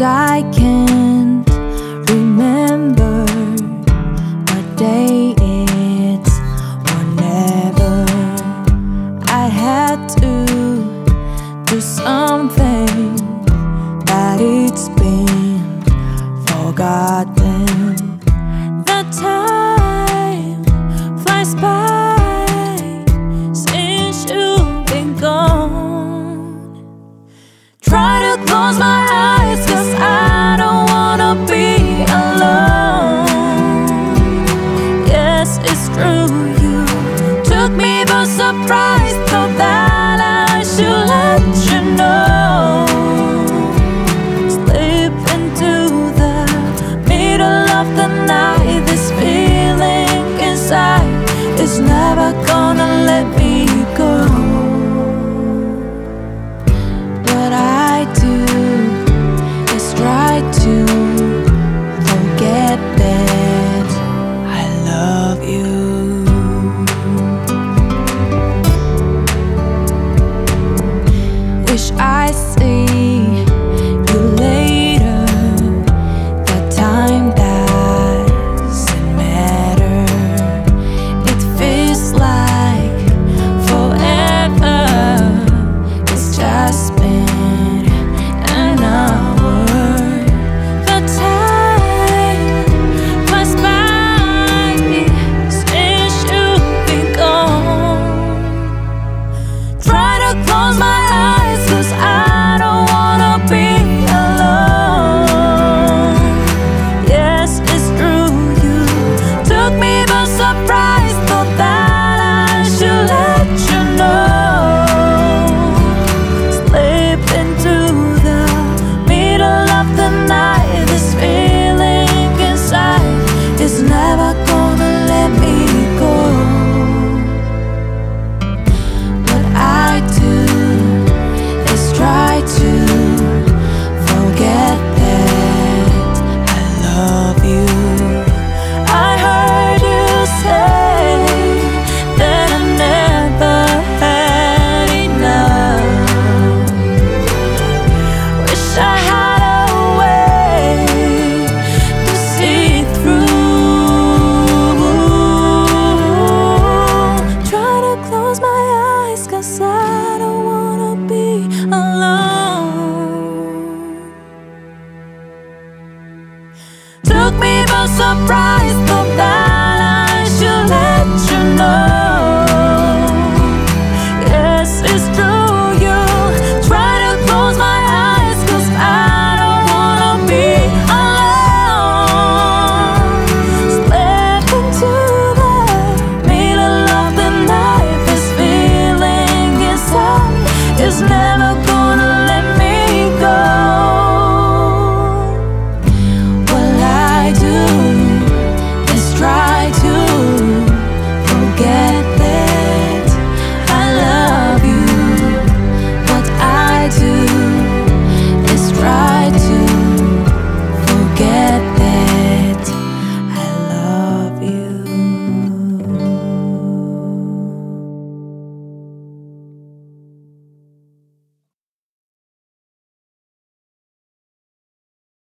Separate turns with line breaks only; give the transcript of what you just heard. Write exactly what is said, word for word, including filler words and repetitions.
And I can't remember what day it's whenever I had to do something that it's been forgotten. The time flies by since you've been gone. Try to close my eyes, 'cause I don't wanna be alone. Yes, it's true, you took me by surprise, thought that I should let you know. Slip into the middle of the night, this feeling inside is never gonna let me go. What I do is try to forget that I love you. Wish I see you later. The time doesn't matter. It feels like forever. It's just been an hour. The time flies by since you've been gone. Try to close my eyes, 'cause I don't wanna be alone. Yes, it's true, you took me by surprise, thought that I should let you know. Slip into the middle of the night, this feeling inside is never gonna